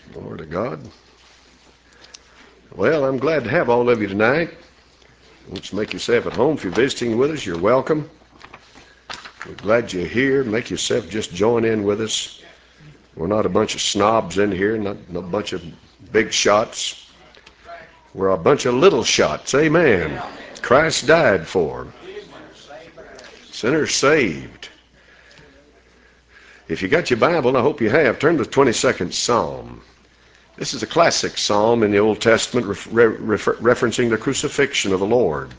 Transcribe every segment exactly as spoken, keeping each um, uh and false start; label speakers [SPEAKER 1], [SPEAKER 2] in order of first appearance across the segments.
[SPEAKER 1] Glory to God. Well, I'm glad to have all of you tonight. Let's make yourself at home. If you're visiting with us, you're welcome. We're glad you're here. Make yourself just join in with us. We're not a bunch of snobs in here, not, not a bunch of big shots. We're a bunch of little shots. Amen. Christ died for. Sinners saved. If you got your Bible, and I hope you have, turn to the twenty-second Psalm. This is a classic psalm in the Old Testament refer, refer, referencing the crucifixion of the Lord.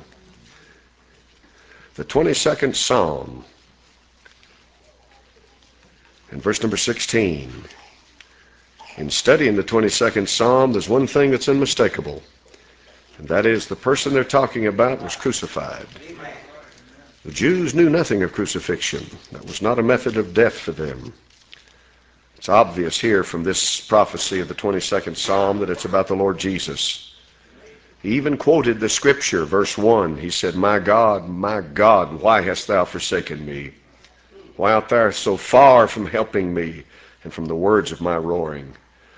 [SPEAKER 1] The twenty-second Psalm, in verse number sixteen. In studying the twenty-second Psalm, there's one thing that's unmistakable, and that is the person they're talking about was crucified. The Jews knew nothing of crucifixion. That was not a method of death for them. It's obvious here from this prophecy of the twenty-second Psalm that it's about the Lord Jesus. He even quoted the scripture, verse one. He said, "My God, my God, why hast thou forsaken me? Why art thou so far from helping me and from the words of my roaring?"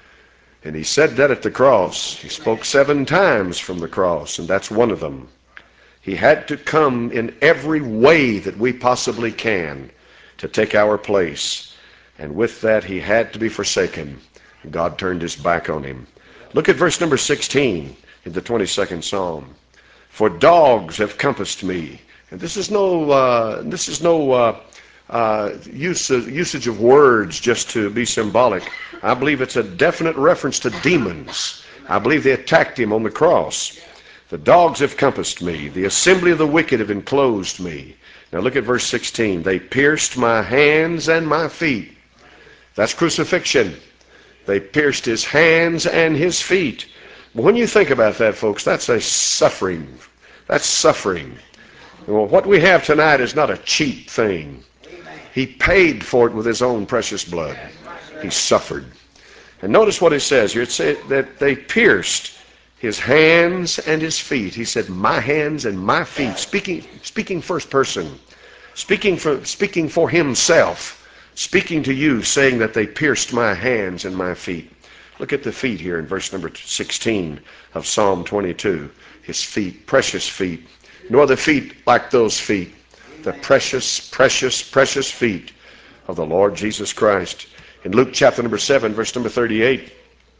[SPEAKER 1] And he said that at the cross. He spoke seven times from the cross, and that's one of them. He had to come in every way that we possibly can to take our place. And with that, he had to be forsaken. God turned his back on him. Look at verse number sixteen in the twenty-second Psalm. "For dogs have compassed me." And this is no, uh, this is no uh, uh, use, uh, usage of words just to be symbolic. I believe it's a definite reference to demons. I believe they attacked him on the cross. "The dogs have compassed me. The assembly of the wicked have enclosed me." Now look at verse sixteen. "They pierced my hands and my feet." That's crucifixion. They pierced his hands and his feet. When you think about that, folks, that's a suffering. That's suffering. Well, what we have tonight is not a cheap thing. He paid for it with his own precious blood. He suffered. And notice what it says here. It says that they pierced his hands and his feet. He said, "My hands and my feet." Speaking, speaking first person. Speaking for, speaking for himself. Speaking to you, saying that they pierced my hands and my feet. Look at the feet here in verse number sixteen of Psalm twenty-two. His feet, precious feet. No other feet like those feet. The precious, precious, precious feet of the Lord Jesus Christ. In Luke chapter number seven, verse number thirty-eight,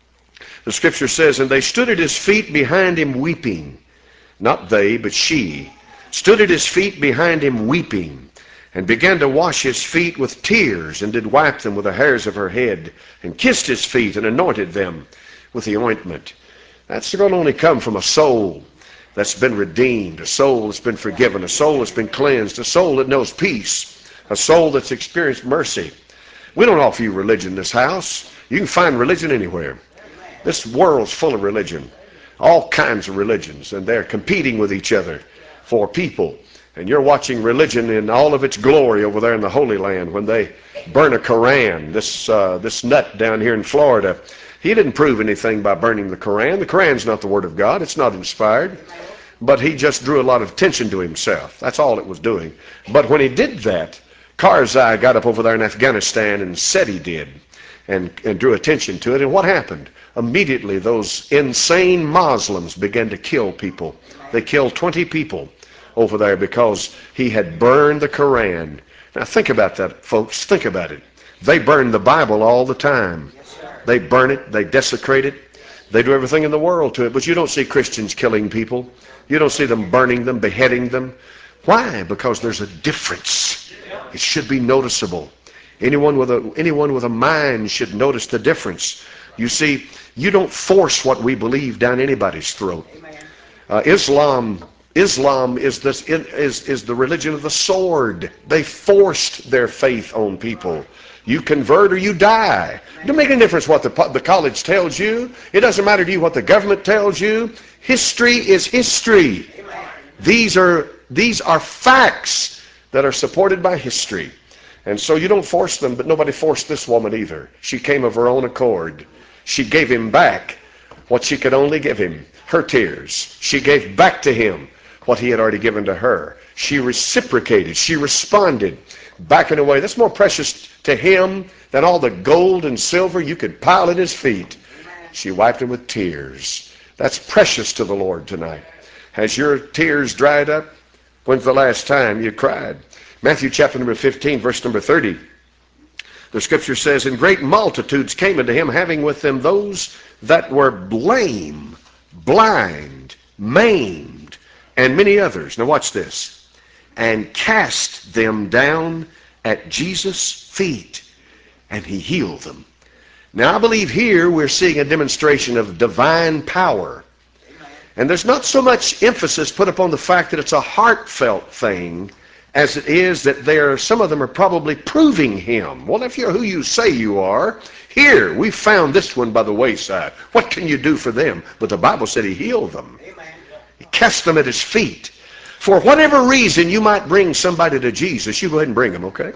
[SPEAKER 1] the scripture says, "And they stood at his feet behind him weeping." Not they, but she. Stood at his feet behind him weeping, and began to wash his feet with tears, and did wipe them with the hairs of her head, and kissed his feet, and anointed them with the ointment. That's going to only come from a soul that's been redeemed, a soul that's been forgiven, a soul that's been cleansed, a soul that knows peace, a soul that's experienced mercy. We don't offer you religion in this house. You can find religion anywhere. This world's full of religion, all kinds of religions, and they're competing with each other for people. And you're watching religion in all of its glory over there in the Holy Land when they burn a Koran. This uh, this nut down here in Florida, he didn't prove anything by burning the Koran. The Koran's not the Word of God. It's not inspired. But he just drew a lot of attention to himself. That's all it was doing. But when he did that, Karzai got up over there in Afghanistan and said he did, and, and drew attention to it. And what happened? Immediately those insane Muslims began to kill people. They killed twenty people over there because he had burned the Koran. Now think about that, folks. Think about it. They burn the Bible all the time. They burn it. They desecrate it. They do everything in the world to it. But you don't see Christians killing people. You don't see them burning them, beheading them. Why? Because there's a difference. It should be noticeable. Anyone with a anyone with a mind should notice the difference. You see, you don't force what we believe down anybody's throat. Uh, Islam Islam is this is is the religion of the sword. They forced their faith on people. You convert or you die. It doesn't make any difference what the the college tells you. It doesn't matter to you what the government tells you. History is history. These are these are facts that are supported by history. And so you don't force them, but nobody forced this woman either. She came of her own accord. She gave him back what she could only give him, her tears. She gave back to him what he had already given to her. She reciprocated. She responded back in a way that's more precious to him than all the gold and silver you could pile at his feet. She wiped them with tears. That's precious to the Lord tonight. Has your tears dried up? When's the last time you cried? Matthew chapter number fifteen, verse number thirty. The scripture says, and great multitudes came unto him, having with them those that were lame, blind, maimed, and many others. Now watch this. And cast them down at Jesus' feet, and he healed them. Now I believe here we're seeing a demonstration of divine power. And there's not so much emphasis put upon the fact that it's a heartfelt thing as it is that there, some of them are probably proving him. Well, if you're who you say you are, here, we found this one by the wayside. What can you do for them? But the Bible said he healed them. He cast them at his feet. For whatever reason you might bring somebody to Jesus, you go ahead and bring them, okay?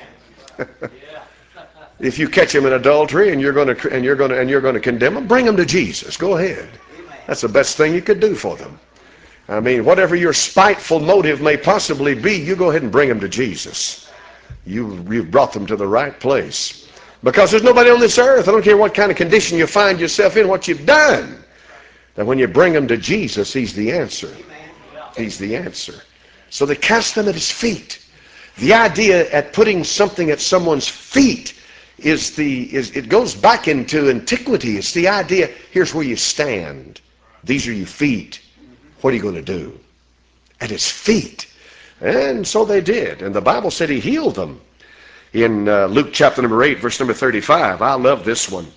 [SPEAKER 1] If you catch them in adultery and you're going to and you're going to and you're going to condemn them, bring them to Jesus. Go ahead. That's the best thing you could do for them. I mean, whatever your spiteful motive may possibly be, you go ahead and bring them to Jesus. You, you've brought them to the right place. Because there's nobody on this earth, I don't care what kind of condition you find yourself in, what you've done, that when you bring them to Jesus, he's the answer. He's the answer. So they cast them at his feet. The idea at putting something at someone's feet is the is it goes back into antiquity. It's the idea, here's where you stand. These are your feet. What are you going to do? At his feet. And so they did. And the Bible said he healed them. In uh, Luke chapter number eight, verse number thirty-five. I love this one.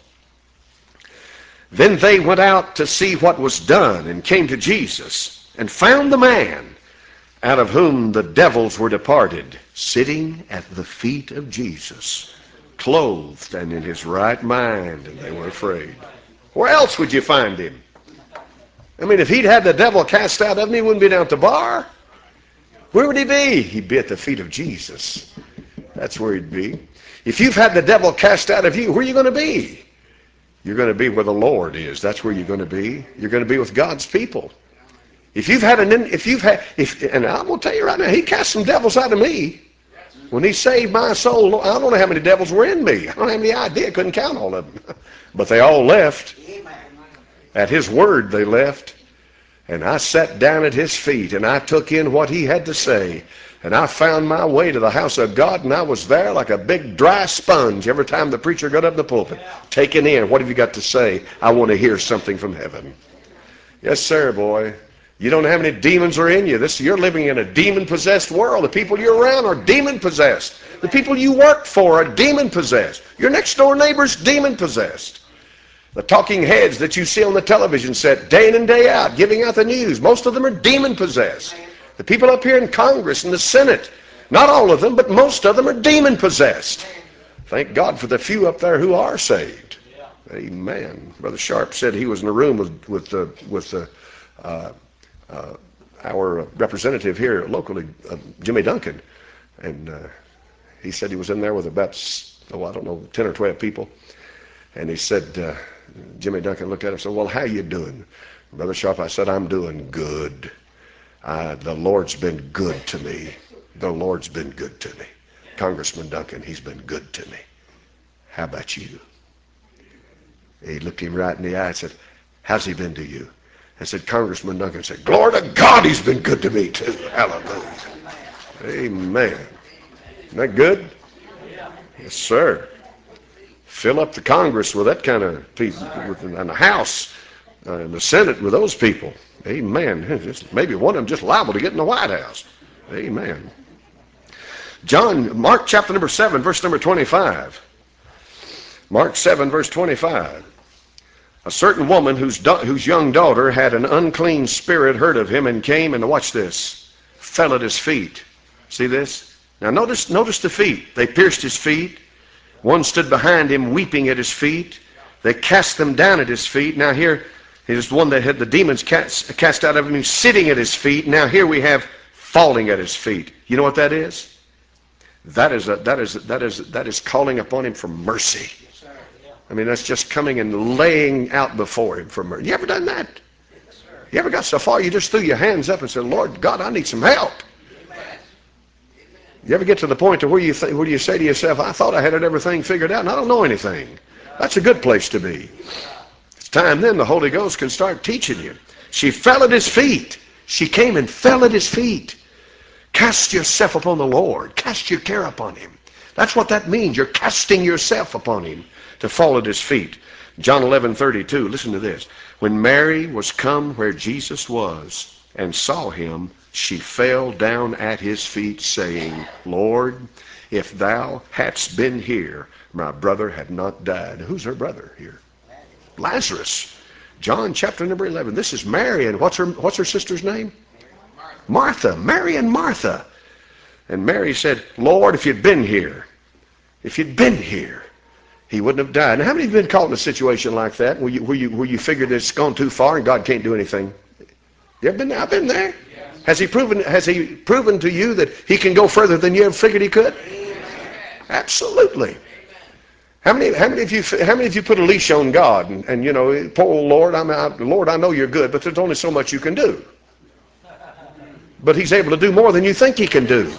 [SPEAKER 1] Then they went out to see what was done, and came to Jesus, and found the man out of whom the devils were departed, sitting at the feet of Jesus, clothed and in his right mind, and they were afraid. Where else would you find him? I mean, if he'd had the devil cast out of him, he wouldn't be down at the bar. Where would he be? He'd be at the feet of Jesus. That's where he'd be. If you've had the devil cast out of you, where are you going to be? You're going to be where the Lord is. That's where you're going to be. You're going to be with God's people. If you've had an, if you've had, if, and I'm going to tell you right now, he cast some devils out of me. When he saved my soul, I don't know how many devils were in me. I don't have any idea. I couldn't count all of them. But they all left. At his word they left. And I sat down at his feet, and I took in what he had to say. And I found my way to the house of God, and I was there like a big dry sponge every time the preacher got up in the pulpit, taking in, what have you got to say? I want to hear something from heaven. Yes, sir, boy. You don't know how many demons are in you. This, you're living in a demon-possessed world. The people you're around are demon-possessed. The people you work for are demon-possessed. Your next-door neighbor's demon-possessed. The talking heads that you see on the television set day in and day out, giving out the news, most of them are demon-possessed. The people up here in Congress and the Senate, not all of them, but most of them are demon-possessed. Thank God for the few up there who are saved. Amen. Brother Sharp said he was in a room with with the with the uh, uh, our representative here locally, uh, Jimmy Duncan, and uh, he said he was in there with about oh I don't know ten or twelve people, and he said uh, Jimmy Duncan looked at him and said, "Well, how you doing, Brother Sharp?" I said, "I'm doing good. Uh, the Lord's been good to me. The Lord's been good to me. Congressman Duncan, he's been good to me. How about you?" He looked him right in the eye and said, "How's he been to you?" I said, Congressman Duncan said, "Glory to God, he's been good to me too." Hallelujah. Amen. Isn't that good? Yes, sir. Fill up the Congress with that kind of people, and the House uh, and the Senate with those people. Amen. Maybe one of them just liable to get in the White House. Amen. John, Mark chapter number seven, verse number twenty-five. Mark seven, verse twenty-five. A certain woman whose, whose young daughter had an unclean spirit heard of him and came, and watch this, fell at his feet. See this? Now notice, notice the feet. They pierced his feet. One stood behind him weeping at his feet. They cast them down at his feet. Now here, here's the one that had the demons cast, cast out of him, sitting at his feet. Now here we have falling at his feet. You know what that is? That is a, that is that is that is calling upon him for mercy. I mean, that's just coming and laying out before him for mercy. You ever done that? You ever got so far you just threw your hands up and said, "Lord God, I need some help"? You ever get to the point to where you th- where you say to yourself, "I thought I had everything figured out, and I don't know anything"? That's a good place to be. time then the Holy Ghost can start teaching you. She fell at his feet. She came and fell at his feet. Cast yourself upon the Lord. Cast your care upon him. That's what that means. You're casting yourself upon him to fall at his feet. John eleven thirty-two, listen to this. When Mary was come where Jesus was and saw him, she fell down at his feet, saying, Lord, if thou hadst been here, my brother had not died. Who's her brother here? Lazarus. John chapter number eleven. This is Mary, and what's her, what's her sister's name? Martha. Mary and Martha. And Mary said, Lord, if you'd been here, if you'd been here, he wouldn't have died. Now, how many of you have been caught in a situation like that where you, where you, where you figured it's gone too far and God can't do anything? You ever been there? I've been there. Yes. Has he proven, has he proven to you that he can go further than you ever figured he could? Amen. Absolutely. How many, how many of you, how many of you put a leash on God and, and you know, poor old Lord, I'm out, Lord, I know you're good, but there's only so much you can do. But he's able to do more than you think he can do.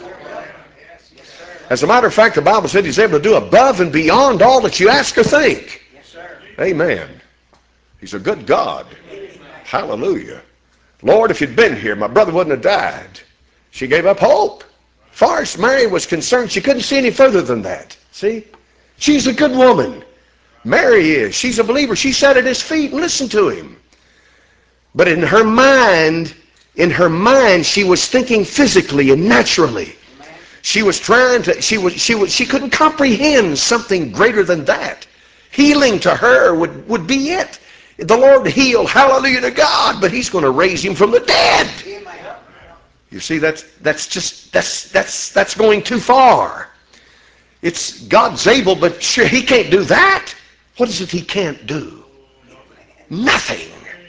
[SPEAKER 1] As a matter of fact, the Bible said he's able to do above and beyond all that you ask or think. Amen. He's a good God. Hallelujah. Lord, if you'd been here, my brother wouldn't have died. She gave up hope. As far as Mary was concerned, she couldn't see any further than that. See? She's a good woman. Mary is. She's a believer. She sat at his feet and listened to him. But in her mind, in her mind, she was thinking physically and naturally. She was trying to, she was, she was, she couldn't comprehend something greater than that. Healing to her would, would be it. The Lord healed, hallelujah to God, but he's going to raise him from the dead. You see, that's, that's just, that's, that's, that's going too far. It's God's able, but sure, he can't do that. What is it he can't do? Nothing.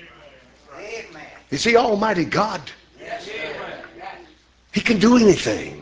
[SPEAKER 1] Is he Almighty God? He can do anything.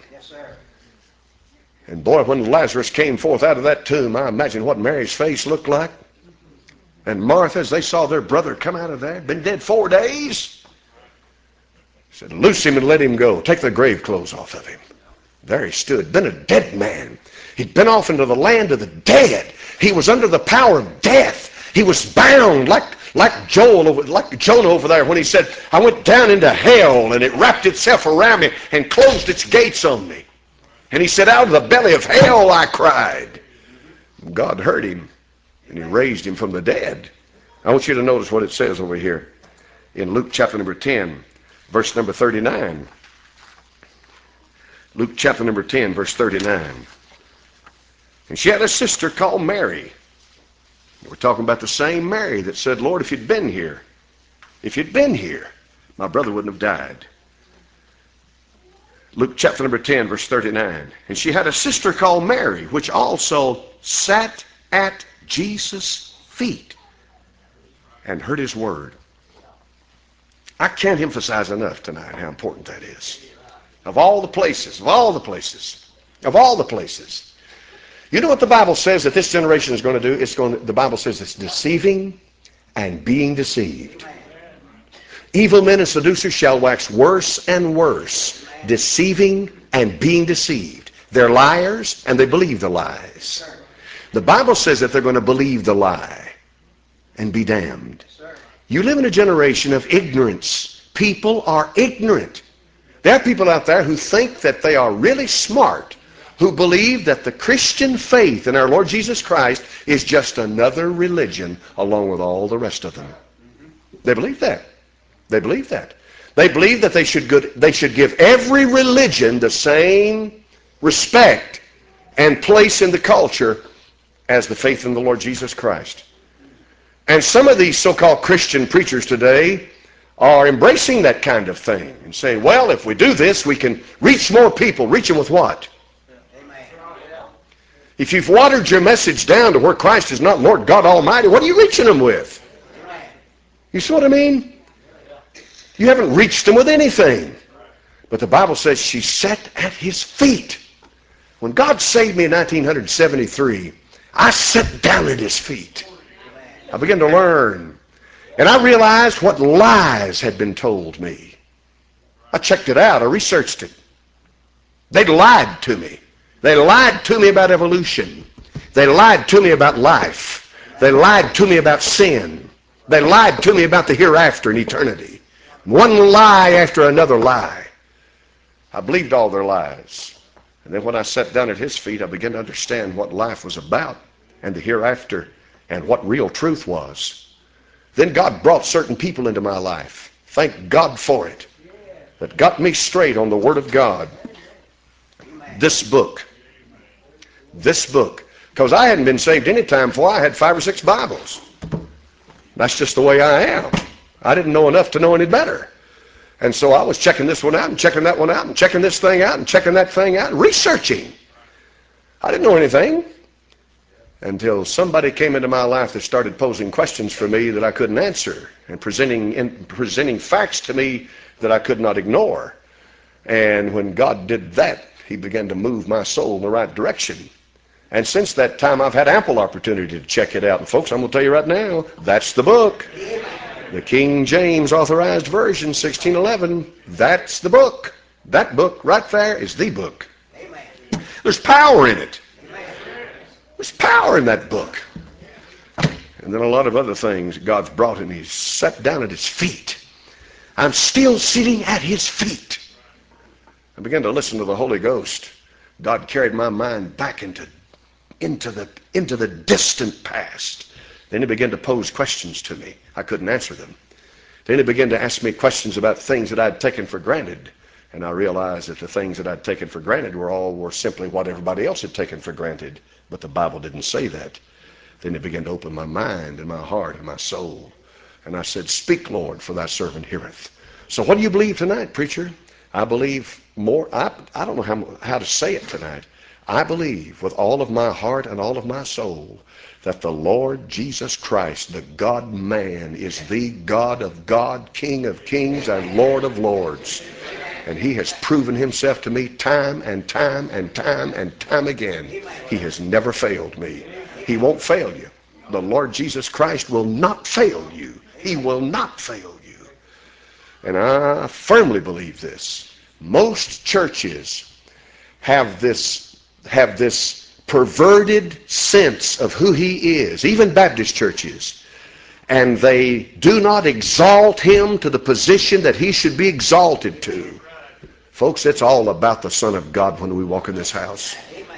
[SPEAKER 1] And boy, when Lazarus came forth out of that tomb, I imagine what Mary's face looked like. And Martha, as they saw their brother come out of there, been dead four days, said, loose him and let him go. Take the grave clothes off of him. There he stood, been a dead man. He'd been off into the land of the dead. He was under the power of death. He was bound like, like Joel, over, like Jonah over there when he said, I went down into hell and it wrapped itself around me and closed its gates on me. And he said, out of the belly of hell I cried. God heard him, and he raised him from the dead. I want you to notice what it says over here in Luke chapter number ten, verse number thirty-nine. Luke chapter number ten, verse thirty-nine. And she had a sister called Mary. We're talking about the same Mary that said, Lord, if you'd been here, if you'd been here, my brother wouldn't have died. Luke chapter number ten, verse thirty-nine. And she had a sister called Mary, which also sat at Jesus' feet and heard his word. I can't emphasize enough tonight how important that is. Of all the places, of all the places, of all the places. You know what the Bible says that this generation is going to do? It's going to, the Bible says it's deceiving and being deceived. Evil men and seducers shall wax worse and worse, deceiving and being deceived. They're liars and they believe the lies. The Bible says that they're going to believe the lie and be damned. You live in a generation of ignorance. People are ignorant. There are people out there who think that they are really smart, who believe that the Christian faith in our Lord Jesus Christ is just another religion along with all the rest of them. They believe that. They believe that. They believe that they should, good, they should give every religion the same respect and place in the culture as the faith in the Lord Jesus Christ. And some of these so-called Christian preachers today are embracing that kind of thing and saying, well, if we do this, we can reach more people. Reach them with what? If you've watered your message down to where Christ is not Lord God Almighty, what are you reaching them with? You see what I mean? You haven't reached them with anything. But the Bible says she sat at his feet. When God saved me in nineteen seventy-three, I sat down at his feet. I began to learn. And I realized what lies had been told me. I checked it out. I researched it. They lied to me. They lied to me about evolution. They lied to me about life. They lied to me about sin. They lied to me about the hereafter and eternity. One lie after another lie. I believed all their lies. And then when I sat down at his feet, I began to understand what life was about and the hereafter and what real truth was. Then God brought certain people into my life. Thank God for it. That got me straight on the Word of God. This book. This book. Because I hadn't been saved any time before. I had five or six Bibles. That's just the way I am. I didn't know enough to know any better. And so I was checking this one out and checking that one out and checking this thing out and checking that thing out and researching. I didn't know anything until somebody came into my life that started posing questions for me that I couldn't answer and presenting, and presenting facts to me that I could not ignore. And when God did that, he began to move my soul in the right direction. And since that time, I've had ample opportunity to check it out. And folks, I'm going to tell you right now, that's the book. The King James Authorized Version, sixteen eleven. That's the book. That book right there is the book. There's power in it. There's power in that book. And then a lot of other things God's brought in. He's sat down at his feet. I'm still sitting at his feet. I began to listen to the Holy Ghost. God carried my mind back into into the into the distant past. Then he began to pose questions to me. I couldn't answer them. Then he began to ask me questions about things that I'd taken for granted. And I realized that the things that I'd taken for granted were all were simply what everybody else had taken for granted. But the Bible didn't say that. Then he began to open my mind and my heart and my soul. And I said, "Speak, Lord, for thy servant heareth." So what do you believe tonight, preacher? I believe more. I, I don't know how, how to say it tonight. I believe with all of my heart and all of my soul that the Lord Jesus Christ, the God-man, is the God of God, King of kings, and Lord of lords. And he has proven himself to me time and time and time and time again. He has never failed me. He won't fail you. The Lord Jesus Christ will not fail you. He will not fail you. And I firmly believe this. Most churches have this have this perverted sense of who he is, even Baptist churches, and they do not exalt him to the position that he should be exalted to. Folks, it's all about the Son of God when we walk in this house.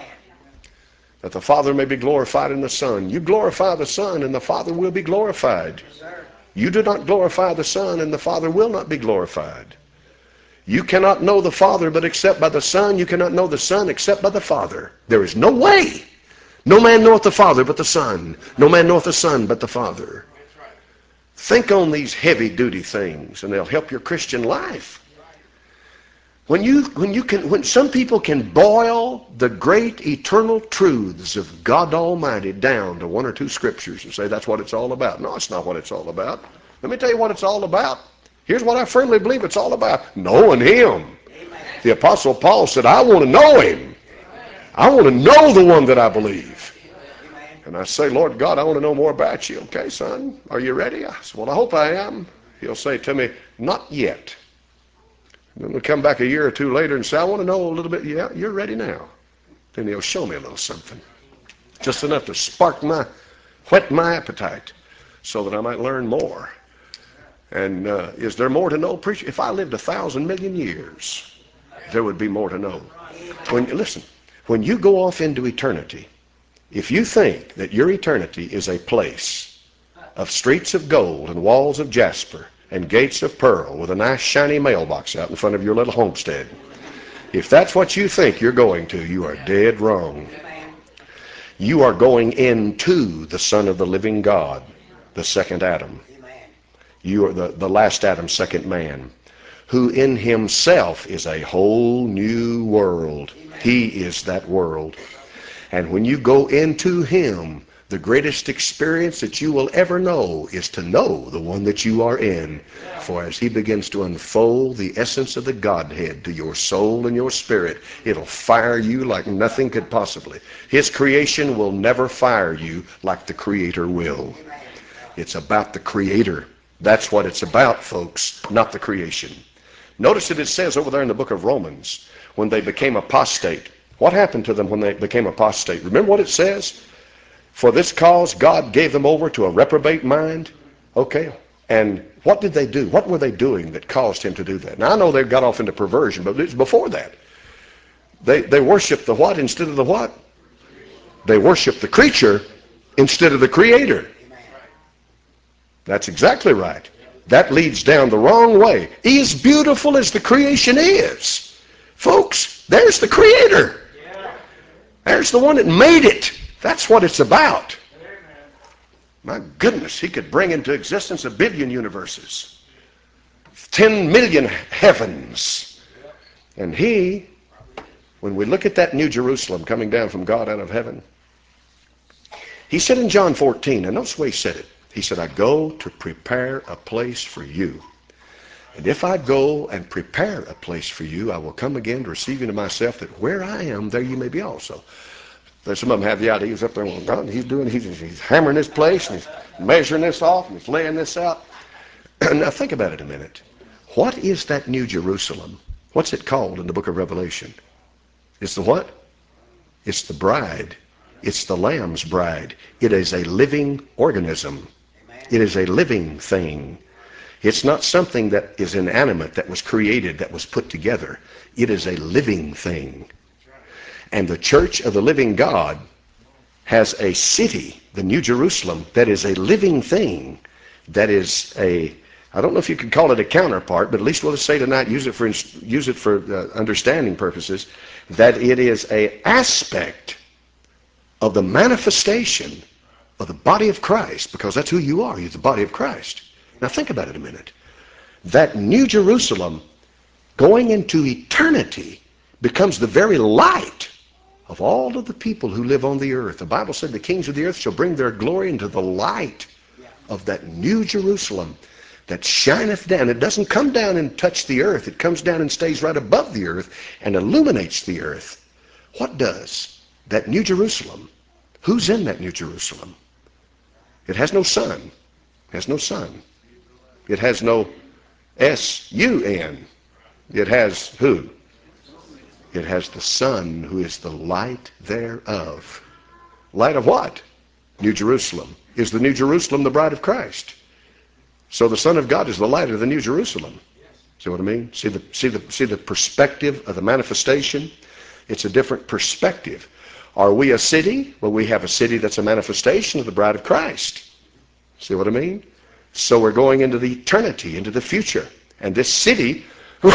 [SPEAKER 1] That the Father may be glorified in the Son. You glorify the Son and the Father will be glorified. You do not glorify the Son and the Father will not be glorified. You cannot know the Father but except by the Son. You cannot know the Son except by the Father. There is no way. No man knoweth the Father but the Son. No man knoweth the Son but the Father. Think on these heavy-duty things, and they'll help your Christian life. When you, when you can, when some people can boil the great eternal truths of God Almighty down to one or two scriptures and say that's what it's all about. No, it's not what it's all about. Let me tell you what it's all about. Here's what I firmly believe it's all about. Knowing him. The Apostle Paul said, I want to know him. I want to know the one that I believe. And I say, Lord God, I want to know more about you. Okay, son, are you ready? I said, well, I hope I am. He'll say to me, not yet. And then we'll come back a year or two later and say, I want to know a little bit. Yeah, you're ready now. Then he'll show me a little something. Just enough to spark my, whet my appetite so that I might learn more. And uh, is there more to know, preacher? If I lived a thousand million years, there would be more to know. When, listen, when you go off into eternity, if you think that your eternity is a place of streets of gold and walls of jasper and gates of pearl with a nice shiny mailbox out in front of your little homestead, if that's what you think you're going to, you are dead wrong. You are going into the Son of the living God, the second Adam. You are the, the last Adam, second man, who in himself is a whole new world. He is that world. And when you go into him, the greatest experience that you will ever know is to know the one that you are in. For as he begins to unfold the essence of the Godhead to your soul and your spirit, it'll fire you like nothing could possibly. His creation will never fire you like the Creator will. It's about the Creator. That's what it's about, folks, not the creation. Notice that it says over there in the book of Romans, when they became apostate. What happened to them when they became apostate? Remember what it says? For this cause God gave them over to a reprobate mind. Okay. And what did they do? What were they doing that caused him to do that? Now, I know they got off into perversion, but it was before that. They, they worshiped the what instead of the what? They worshiped the creature instead of the creator. That's exactly right. That leads down the wrong way. As beautiful as the creation is, folks, there's the creator. There's the one that made it. That's what it's about. My goodness, he could bring into existence a billion universes, ten million heavens. And he, when we look at that New Jerusalem coming down from God out of heaven, he said in John fourteen, and notice the way he said it. He said, I go to prepare a place for you. And if I go and prepare a place for you, I will come again to receive you to myself, that where I am, there you may be also. There's some of them have the idea, he's up there, well, God, he's doing, he's, he's hammering this place, and he's measuring this off, and he's laying this out. Now think about it a minute. What is that New Jerusalem? What's it called in the book of Revelation? It's the what? It's the bride. It's the Lamb's bride. It is a living organism. It is a living thing. It's not something that is inanimate, that was created, that was put together. It is a living thing. And the church of the living God has a city, the New Jerusalem, that is a living thing, that is a, I don't know if you could call it a counterpart, but at least we'll just say tonight, use it for, use it for uh, understanding purposes, that it is an aspect of the manifestation of the body of Christ, because that's who you are. You're the body of Christ. Now think about it a minute. That New Jerusalem going into eternity becomes the very light of all of the people who live on the earth. The Bible said the kings of the earth shall bring their glory into the light of that New Jerusalem that shineth down. It doesn't come down and touch the earth. It comes down and stays right above the earth and illuminates the earth. What does that New Jerusalem? Who's in that New Jerusalem? It has no sun. It has no sun. It has no S U N. It has who? It has the Son, who is the light thereof. Light of what? New Jerusalem. Is the New Jerusalem the bride of Christ? So the Son of God is the light of the New Jerusalem. See what I mean? See the, see the, see the perspective of the manifestation? It's a different perspective. Are we a city? Well, we have a city that's a manifestation of the bride of Christ. See what I mean? So we're going into the eternity, into the future. And this city,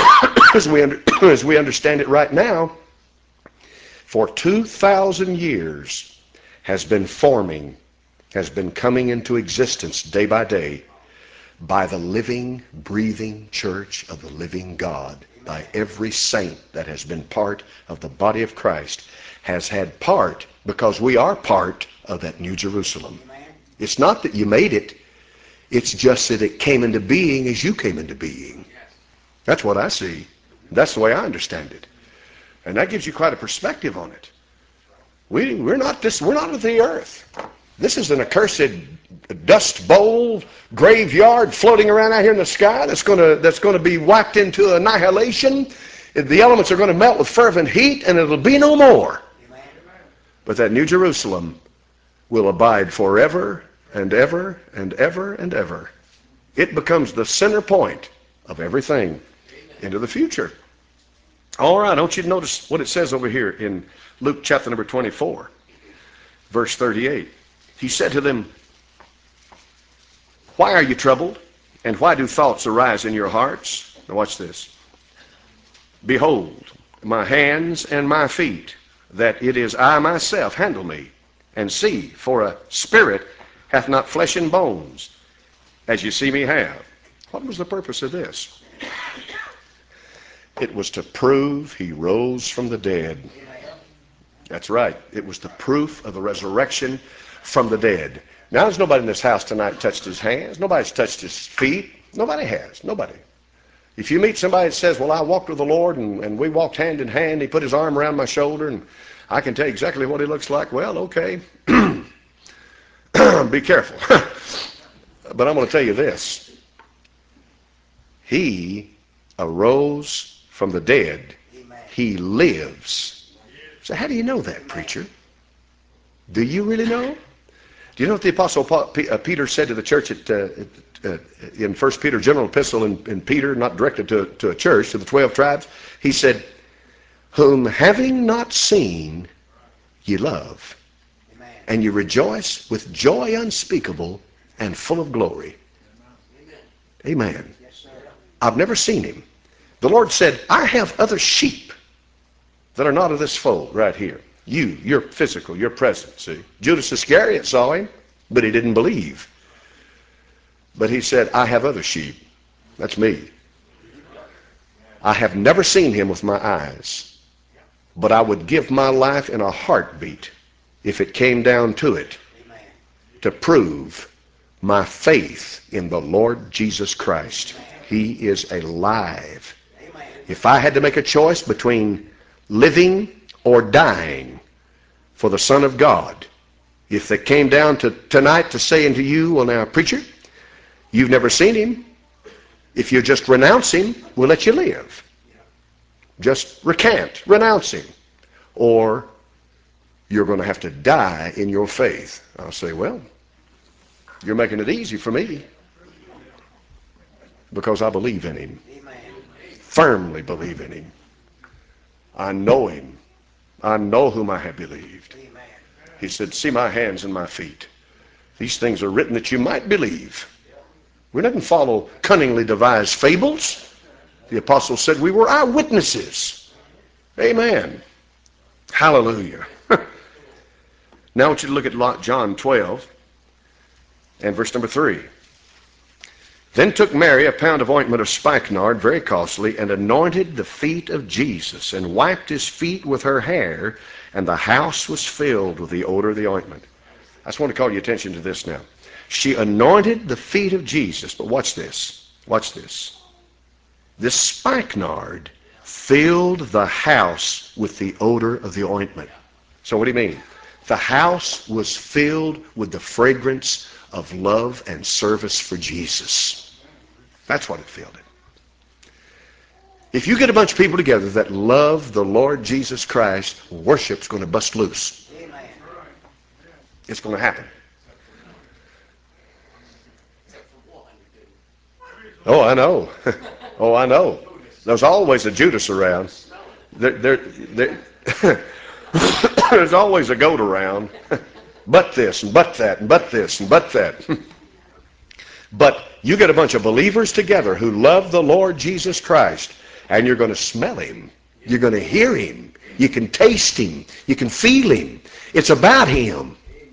[SPEAKER 1] as we, under, as we understand it right now, for two thousand years has been forming, has been coming into existence day by day by the living, breathing church of the living God. By every saint that has been part of the body of Christ has had part, because we are part of that New Jerusalem. It's not that you made it. It's just that it came into being as you came into being. That's what I see. That's the way I understand it. And that gives you quite a perspective on it. We, we're not this, we're not of the earth. This is an accursed dust bowl, graveyard floating around out here in the sky that's going to that's going to be wiped into annihilation. The elements are going to melt with fervent heat, and it'll be no more. But that New Jerusalem will abide forever and ever and ever and ever. It becomes the center point of everything into the future. All right, I want you to notice what it says over here in Luke chapter number twenty-four, verse thirty-eight. He said to them, why are you troubled? And why do thoughts arise in your hearts? Now watch this. Behold, my hands and my feet, that it is I myself, handle me, and see, for a spirit hath not flesh and bones, as you see me have. What was the purpose of this? It was to prove he rose from the dead. That's right. It was the proof of the resurrection from the dead. Now, there's nobody in this house tonight touched his hands. Nobody's touched his feet. Nobody has. Nobody. If you meet somebody that says, well, I walked with the Lord, and, and we walked hand in hand, he put his arm around my shoulder, and I can tell you exactly what he looks like. Well, okay. Be careful. But I'm going to tell you this. He arose from the dead. He lives. So how do you know that, preacher? Do you really know? Do you know what the Apostle Paul, P, uh, Peter said to the church at, uh, uh, in First Peter, general epistle in, in Peter, not directed to, to a church, to the twelve tribes? He said, whom having not seen, ye love, and you rejoice with joy unspeakable and full of glory. Amen. I've never seen him. The Lord said, I have other sheep that are not of this fold right here. You, you're physical, you're present, see. Judas Iscariot saw him, but he didn't believe. But he said, I have other sheep. That's me. I have never seen him with my eyes, but I would give my life in a heartbeat, if it came down to it, to prove my faith in the Lord Jesus Christ. He is alive. If I had to make a choice between living or dying for the Son of God, if they came down to tonight to say unto you, well now, preacher, you've never seen him. If you just renounce him, we'll let you live. Just recant, renounce him. Or you're going to have to die in your faith. I'll say, well, you're making it easy for me, because I believe in him. Firmly believe in him. I know him. I know whom I have believed. He said, see my hands and my feet. These things are written that you might believe. We didn't follow cunningly devised fables. The apostle said we were eyewitnesses. Amen. Hallelujah. Now I want you to look at John twelve and verse number three. Then took Mary a pound of ointment of spikenard, very costly, and anointed the feet of Jesus, and wiped his feet with her hair, and the house was filled with the odor of the ointment. I just want to call your attention to this now. She anointed the feet of Jesus, but watch this. Watch this. This spikenard filled the house with the odor of the ointment. So what do you mean? The house was filled with the fragrance of love and service for Jesus. That's what it filled it. If you get a bunch of people together that love the Lord Jesus Christ, worship's going to bust loose. It's going to happen. Oh, I know. Oh, I know. There's always a Judas around. There, there, there, there's always a goat around. But this, and but that, and but this, and but that. But you get a bunch of believers together who love the Lord Jesus Christ, and you're going to smell him. You're going to hear him. You can taste him. You can feel him. It's about him.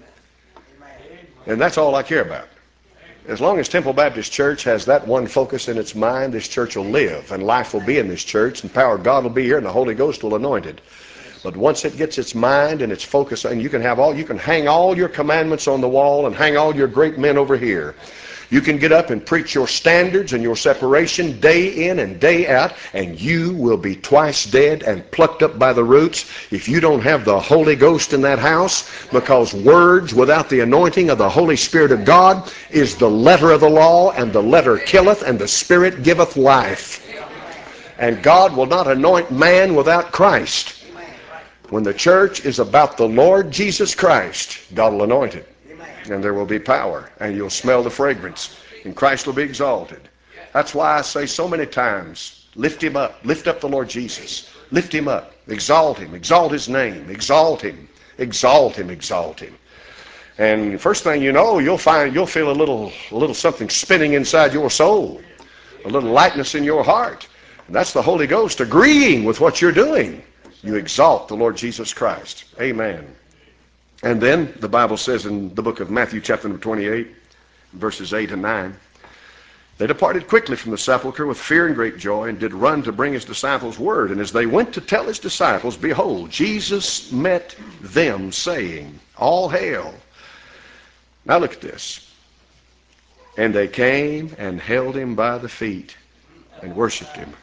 [SPEAKER 1] And that's all I care about. As long as Temple Baptist Church has that one focus in its mind, this church will live, and life will be in this church, and the power of God will be here, and the Holy Ghost will anoint it. But once it gets its mind and its focus, and you can have all, you can hang all your commandments on the wall and hang all your great men over here. You can get up and preach your standards and your separation day in and day out, and you will be twice dead and plucked up by the roots if you don't have the Holy Ghost in that house, because words without the anointing of the Holy Spirit of God is the letter of the law, and the letter killeth, and the Spirit giveth life. And God will not anoint man without Christ. When the church is about the Lord Jesus Christ, God will anoint it. And there will be power, and you'll smell the fragrance, and Christ will be exalted. That's why I say so many times, lift him up, lift up the Lord Jesus, lift him up, exalt him, exalt his name, exalt him, exalt him, exalt him. And first thing you know, you'll find, you'll feel a little, a little something spinning inside your soul, a little lightness in your heart. And that's the Holy Ghost agreeing with what you're doing. You exalt the Lord Jesus Christ. Amen. And then the Bible says in the book of Matthew chapter number twenty-eight, verses eight and nine, they departed quickly from the sepulchre with fear and great joy, and did run to bring his disciples word. And as they went to tell his disciples, behold, Jesus met them, saying, all hail. Now look at this. And they came and held him by the feet and worshiped him.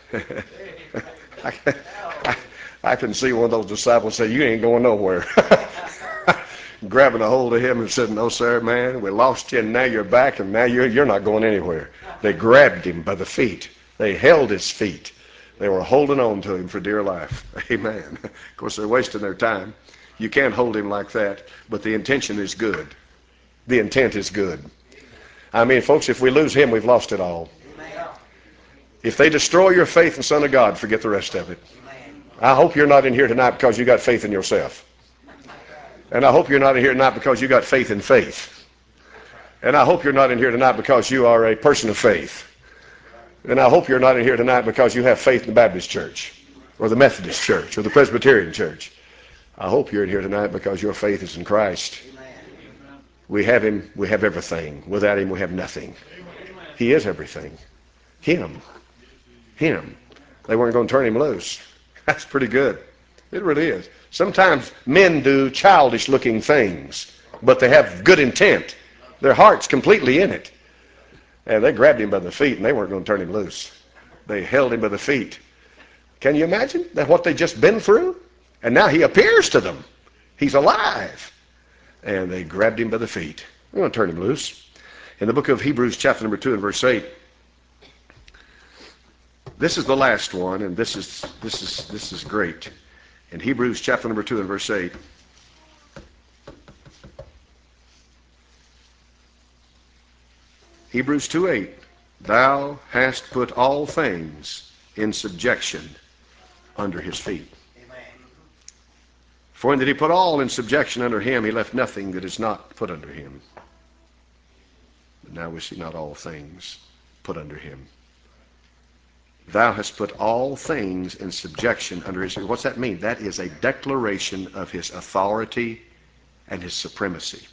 [SPEAKER 1] I, I, I can see one of those disciples say, you ain't going nowhere. Grabbing a hold of him and said, no sir, man, we lost you, and now you're back, and now you're, you're not going anywhere. They grabbed him by the feet. They held his feet. They were holding on to him for dear life. Amen. Of course, they're wasting their time. You can't hold him like that, but the intention is good. The intent is good. I mean, folks, if we lose him, we've lost it all. If they destroy your faith in the Son of God, forget the rest of it. I hope you're not in here tonight because you got faith in yourself. And I hope you're not in here tonight because you got faith in faith. And I hope you're not in here tonight because you are a person of faith. And I hope you're not in here tonight because you have faith in the Baptist church or the Methodist church or the Presbyterian church. I hope you're in here tonight because your faith is in Christ. We have him, we have everything. Without him, we have nothing. He is everything. Him. Him. They weren't going to turn him loose. That's pretty good. It really is. Sometimes men do childish looking things, but they have good intent. Their heart's completely in it. And they grabbed him by the feet and they weren't going to turn him loose. They held him by the feet. Can you imagine that what they've just been through? And now he appears to them. He's alive. And they grabbed him by the feet. They're going to turn him loose. In the book of Hebrews chapter number two and verse eight, this is the last one, and this is this is this is great. In Hebrews chapter number two and verse eight, Hebrews two eight, thou hast put all things in subjection under his feet. Amen. For in that he put all in subjection under him, he left nothing that is not put under him. But now we see not all things put under him. Thou hast put all things in subjection under his feet. What's that mean? That is a declaration of his authority and his supremacy.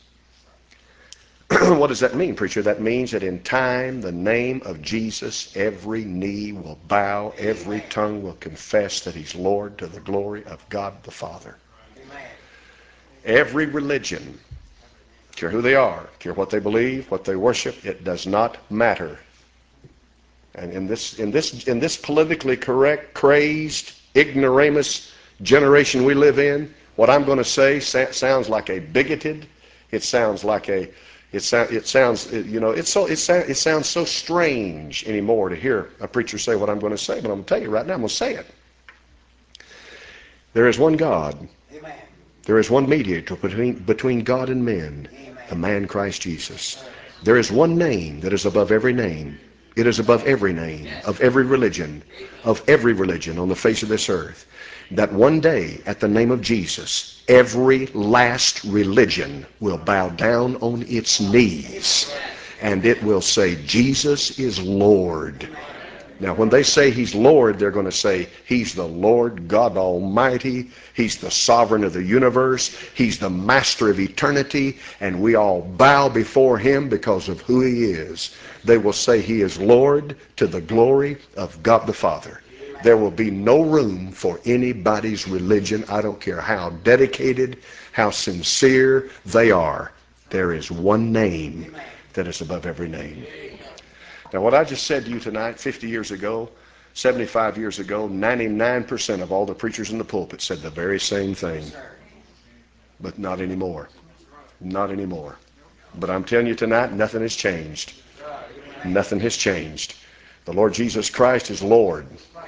[SPEAKER 1] What does that mean, preacher? That means that in time, the name of Jesus, every knee will bow, every tongue will confess that he's Lord to the glory of God the Father. Amen. Every religion, care who they are, care what they believe, what they worship, it does not matter. And in this, in this, in this politically correct, crazed, ignoramus generation we live in, what I'm going to say sa- sounds like a bigoted. It sounds like a, it, so, it sounds, you know, it's so, it, so, it sounds so strange anymore to hear a preacher say what I'm going to say. But I'm going to tell you right now, I'm going to say it. There is one God. Amen. There is one mediator between, between God and men, Amen. The man Christ Jesus. There is one name that is above every name. It is above every name, of every religion, of every religion on the face of this earth. That one day, at the name of Jesus, every last religion will bow down on its knees, and it will say, Jesus is Lord. Now, when they say he's Lord, they're going to say he's the Lord God Almighty. He's the sovereign of the universe. He's the master of eternity. And we all bow before him because of who he is. They will say he is Lord to the glory of God the Father. There will be no room for anybody's religion. I don't care how dedicated, how sincere they are. There is one name that is above every name. Now, what I just said to you tonight, fifty years ago, seventy-five years ago, ninety-nine percent of all the preachers in the pulpit said the very same thing. But not anymore. Not anymore. But I'm telling you tonight, nothing has changed. Nothing has changed. The Lord Jesus Christ is Lord.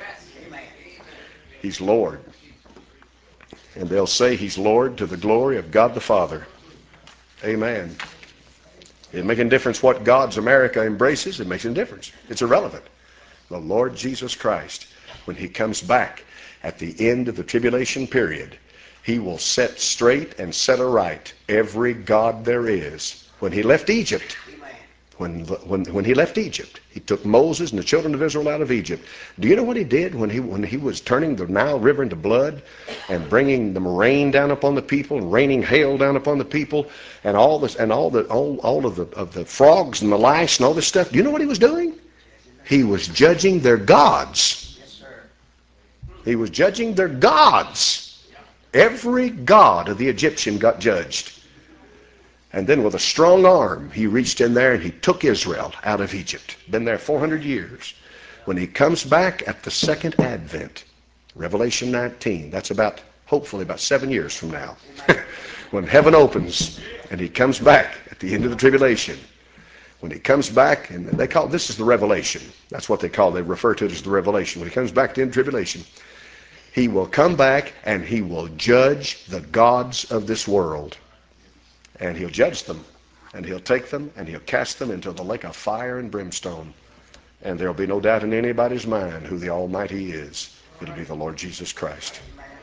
[SPEAKER 1] He's Lord. And they'll say he's Lord to the glory of God the Father. Amen. It makes a difference what God's America embraces. It makes a difference. It's irrelevant. The Lord Jesus Christ, when he comes back at the end of the tribulation period, he will set straight and set aright every god there is. When he left Egypt, when, when, when he left Egypt, he took Moses and the children of Israel out of Egypt. Do you know what he did when he, when he was turning the Nile River into blood and bringing the rain down upon the people and raining hail down upon the people and all this and all the all, all of the of the frogs and the lice and all this stuff? Do you know what he was doing? He was judging their gods. He was judging their gods. Every god of the Egyptian got judged. And then with a strong arm, he reached in there and he took Israel out of Egypt. Been there four hundred years. When he comes back at the second advent, Revelation nineteen, that's about, hopefully about seven years from now. When heaven opens and he comes back at the end of the tribulation, when he comes back, and they call, this is the revelation. That's what they call, they refer to it as the revelation. When he comes back to the end of tribulation, he will come back and he will judge the gods of this world. And he'll judge them. and he'll take them and he'll cast them into the lake of fire and brimstone. And there'll be no doubt in anybody's mind who the Almighty is. It'll be the Lord Jesus Christ.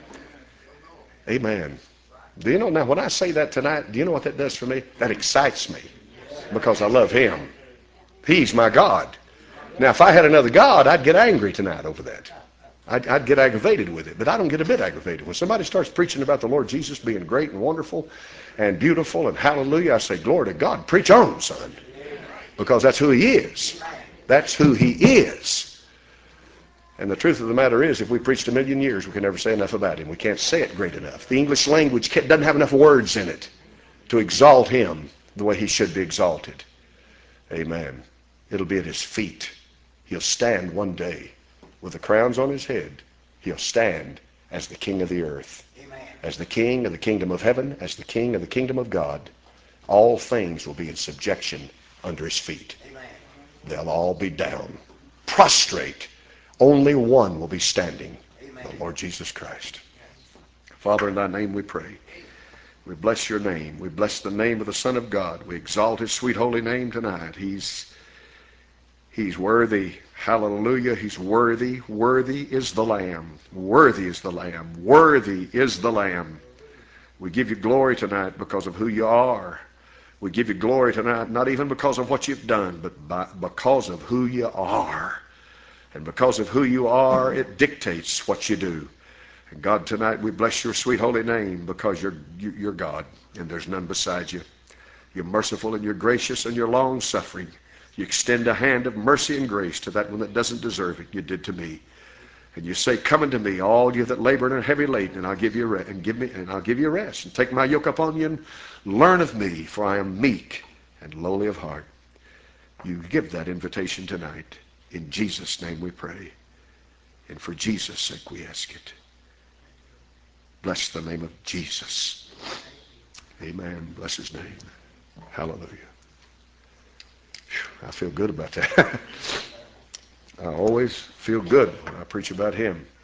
[SPEAKER 1] Amen. Do you know, now when I say that tonight, do you know what that does for me? That excites me because I love him. He's my God. Now if I had another God, I'd get angry tonight over that. I'd, I'd get aggravated with it, but I don't get a bit aggravated. When somebody starts preaching about the Lord Jesus being great and wonderful and beautiful and hallelujah, I say, glory to God, preach on, son. Because that's who he is. That's who he is. And the truth of the matter is, if we preached a million years, we can never say enough about him. We can't say it great enough. The English language doesn't have enough words in it to exalt him the way he should be exalted. Amen. It'll be at his feet. He'll stand one day with the crowns on his head. He'll stand as the king of the earth. Amen. As the king of the kingdom of heaven, as the king of the kingdom of God. All things will be in subjection under his feet. Amen. They'll all be down, prostrate. Only one will be standing. Amen. The Lord Jesus Christ. Father, in thy name we pray. We bless your name. We bless the name of the Son of God. We exalt his sweet holy name tonight. He's, he's worthy. Hallelujah. He's worthy. Worthy is the Lamb. Worthy is the Lamb. Worthy is the Lamb. We give you glory tonight because of who you are. We give you glory tonight, not even because of what you've done, but by, because of who you are. And because of who you are, it dictates what you do. And God, tonight we bless your sweet holy name because you're, you're God and there's none beside you. You're merciful and you're gracious and you're long-suffering. You extend a hand of mercy and grace to that one that doesn't deserve it. You did to me. And you say, come unto me, all you that labor and are heavy laden, and I'll give you rest, and give me, and I'll give you rest. And take my yoke upon you and learn of me, for I am meek and lowly of heart. You give that invitation tonight. In Jesus' name we pray. And for Jesus' sake we ask it. Bless the name of Jesus. Amen. Bless his name. Hallelujah. I feel good about that. I always feel good when I preach about him.